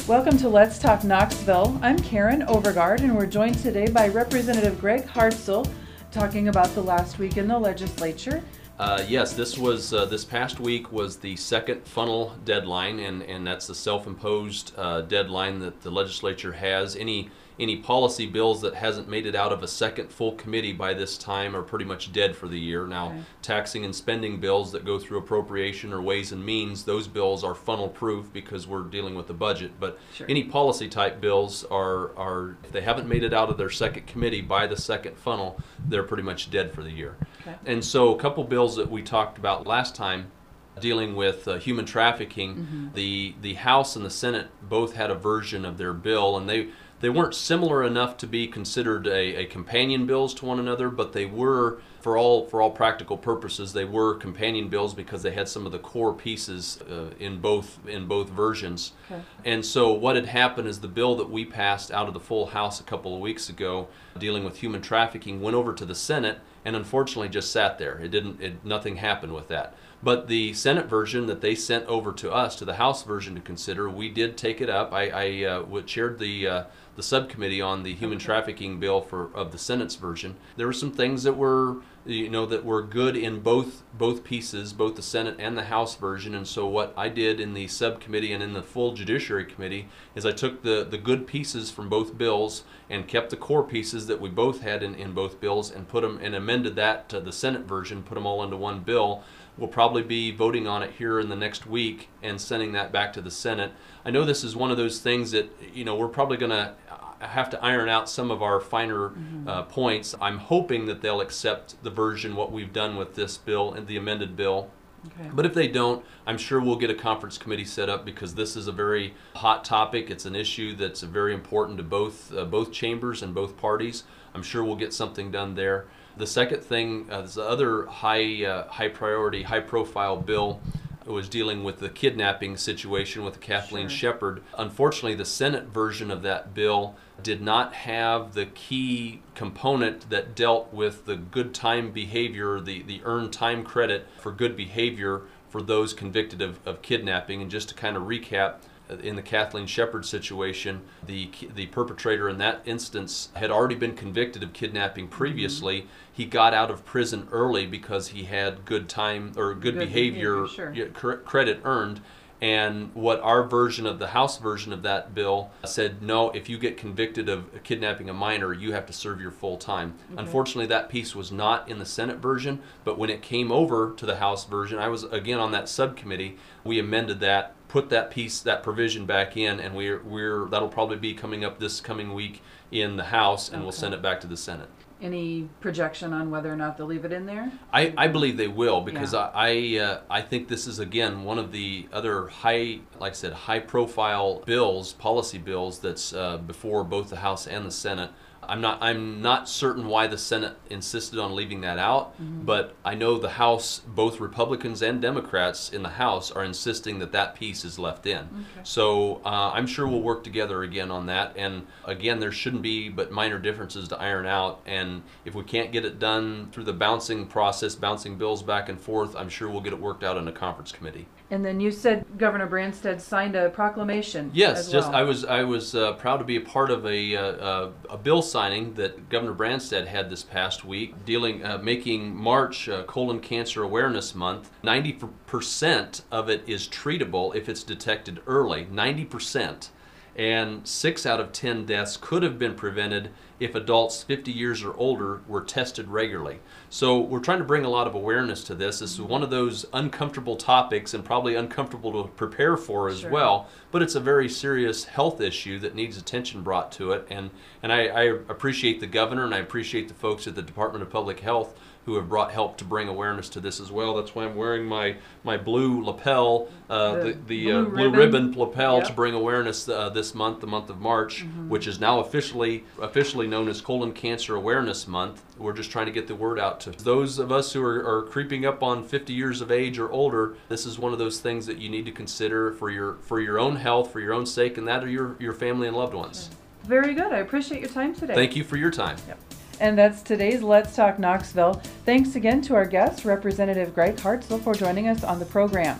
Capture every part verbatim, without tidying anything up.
Welcome to Let's Talk Knoxville. I'm Karen Overgard, and we're joined today by Representative Greg Hartzell talking about the last week in the legislature. Uh, yes, this was uh, this past week was the second funnel deadline, and, and that's the self-imposed uh, deadline that the legislature has. Any any policy bills that hasn't made it out of a second full committee by this time are pretty much dead for the year. Now, Okay. taxing and spending bills that go through appropriation or Ways and Means, those bills are funnel-proof because we're dealing with the budget. But Sure. any policy-type bills are are if they haven't made it out of their second committee by the second funnel, they're pretty much dead for the year. Okay. And so a couple bills that we talked about last time dealing with uh, human trafficking, Mm-hmm. the the House and the Senate both had a version of their bill, and they they weren't similar enough to be considered a, a companion bills to one another, but they were, for all for all practical purposes, they were companion bills because they had some of the core pieces uh, in both in both versions. Okay. And so what had happened is the bill that we passed out of the full House a couple of weeks ago, dealing with human trafficking, went over to the Senate and unfortunately just sat there. It didn't. It, nothing happened with that. But the Senate version that they sent over to us, to the House version to consider, we did take it up. I, I uh, chaired the uh, the subcommittee on the human trafficking bill for of the Senate's version. There were some things that were, you know, that were good in both both pieces, both the Senate and the House version. And so what I did in the subcommittee and in the full Judiciary Committee is I took the the good pieces from both bills and kept the core pieces that we both had in, in both bills and put them and amended that to the Senate version, put them all into one bill. We'll probably be voting on it here in the next week and sending that back to the Senate. I know this is one of those things that, you know, we're probably going to have to iron out some of our finer Mm-hmm. uh, points. I'm hoping that they'll accept the version, what we've done with this bill and the amended bill. Okay. But if they don't, I'm sure we'll get a conference committee set up because this is a very hot topic. It's an issue that's very important to both uh, both chambers and both parties. I'm sure we'll get something done there. The second thing, uh, the other high uh, high priority, high profile bill was dealing with the kidnapping situation with Kathleen Sure. Shepard. Unfortunately, the Senate version of that bill did not have the key component that dealt with the good time behavior, the, the earned time credit for good behavior for those convicted of, of kidnapping. And just to kind of recap, in the Kathleen Shepard situation, the the perpetrator in that instance had already been convicted of kidnapping previously. Mm-hmm. He got out of prison early because he had good time or good, Good behavior, behavior, sure. yeah, cr- credit earned. And what our version of the House version of that bill said, no, if you get convicted of kidnapping a minor, you have to serve your full time. Okay. Unfortunately, that piece was not in the Senate version, but when it came over to the House version, I was again on that subcommittee, we amended that, put that piece, that provision back in, and we're, we're that'll probably be coming up this coming week in the House, and Okay. we'll send it back to the Senate. Any projection on whether or not they'll leave it in there? I, I believe they will because Yeah. I I, uh, I think this is again one of the other high, like I said, high profile bills, policy bills that's uh, before both the House and the Senate. I'm not I'm not certain why the Senate insisted on leaving that out, Mm-hmm. but I know the House, both Republicans and Democrats in the House, are insisting that that piece is left in. Okay. So uh, I'm sure we'll work together again on that. And again, there shouldn't be but minor differences to iron out. And if we can't get it done through the bouncing process, bouncing bills back and forth, I'm sure we'll get it worked out in a conference committee. And then you said Governor Branstad signed a proclamation. Yes, as just well. I was I was uh, proud to be a part of a uh, a bill signing that Governor Branstad had this past week, dealing uh, making March uh, Colon Cancer Awareness Month. ninety percent of it is treatable if it's detected early. ninety percent. And six out of ten deaths could have been prevented if adults fifty years or older were tested regularly. So we're trying to bring a lot of awareness to this. This is one of those uncomfortable topics and probably uncomfortable to prepare for as Sure. well, but it's a very serious health issue that needs attention brought to it. And, and I, I appreciate the governor and I appreciate the folks at the Department of Public Health who have brought help to bring awareness to this as well. That's why I'm wearing my, my blue lapel, uh, The the, the blue uh, blue ribbon. ribbon lapel Yep. to bring awareness uh, this month, the month of March, Mm-hmm. which is now officially officially known as Colon Cancer Awareness Month. We're just trying to get the word out to those of us who are, are creeping up on fifty years of age or older. This is one of those things that you need to consider for your for your own health, for your own sake, and that of your, your family and loved ones. Very good. I appreciate your time today. Thank you for your time. Yep. And that's today's Let's Talk Knoxville. Thanks again to our guest, Representative Greg Hartzell, for joining us on the program.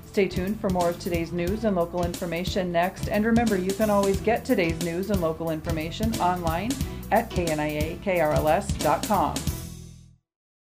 Stay tuned for more of today's news and local information next. And remember, you can always get today's news and local information online at K N I A K R L S dot com.